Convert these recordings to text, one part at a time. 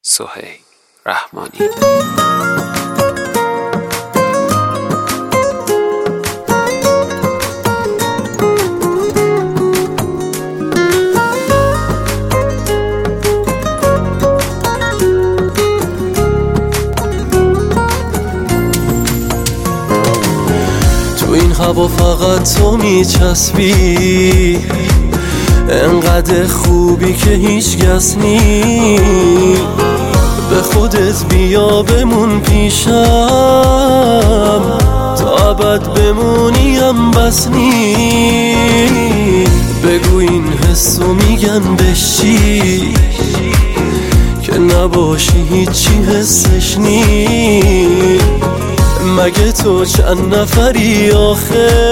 سهیل رحمانی. تو این هوا فقط تو میچسبی، انقدر خوبی که هیچ کس نی. به خودت بیا بمون پیشم، تا ابد بمونیم بس نی. بگو این حسو میگن بشی، که نباشی هیچی حسش نی. مگه تو چند نفری آخه،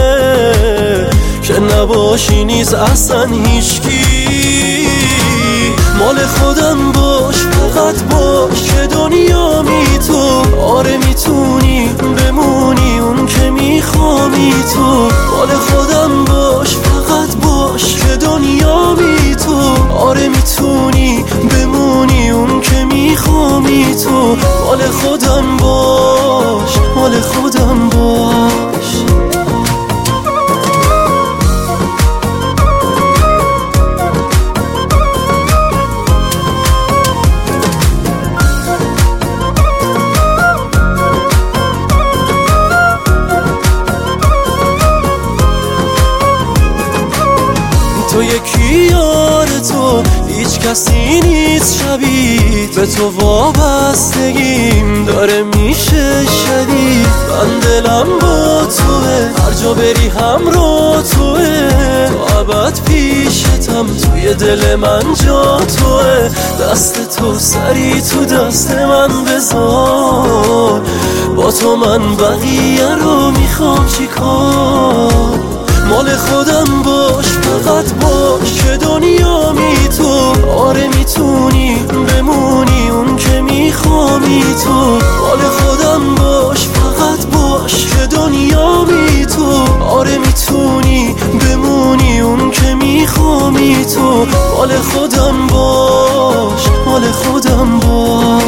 که نباشی نیز اصلا هیچکی. مال خودم باش، فقط باش که دنیامی تو. آره میتونی بمونی اون که میخوامی تو. مال خودم باش، فقط باش که دنیامی تو. آره میتونی بمونی اون که میخوامی تو. مال خودم باش، مال خودم باش. تو یکی یار تو، هیچ کسی نیست شبیه به تو. وابستگیم داره میشه شدید. من دلم با توه، هر جا بری همراه توه. تو ابد پیشتم، توی دل من جا توه. دست تو سری تو دست من بذار، با تو من بقیه رو میخوام چیکار. مال خودم باش، فقط باش که دنیامی تو. آره میتونی بمونی اون که میخوامی تو. مال خودم باش، فقط باش که دنیامی تو. آره میتونی بمونی اون که میخوامی تو. مال خودم باش، مال خودم باش.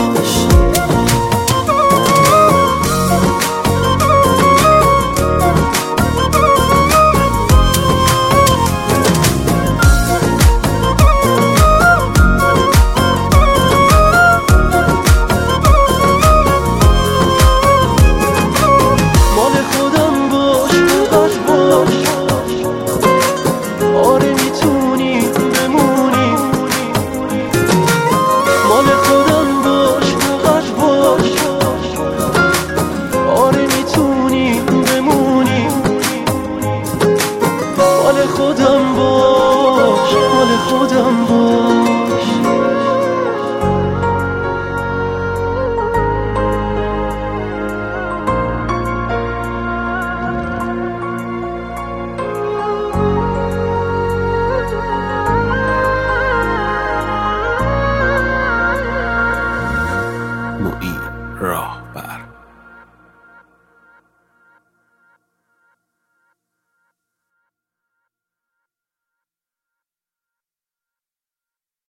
خودم باش، مال خودم باش. معین راه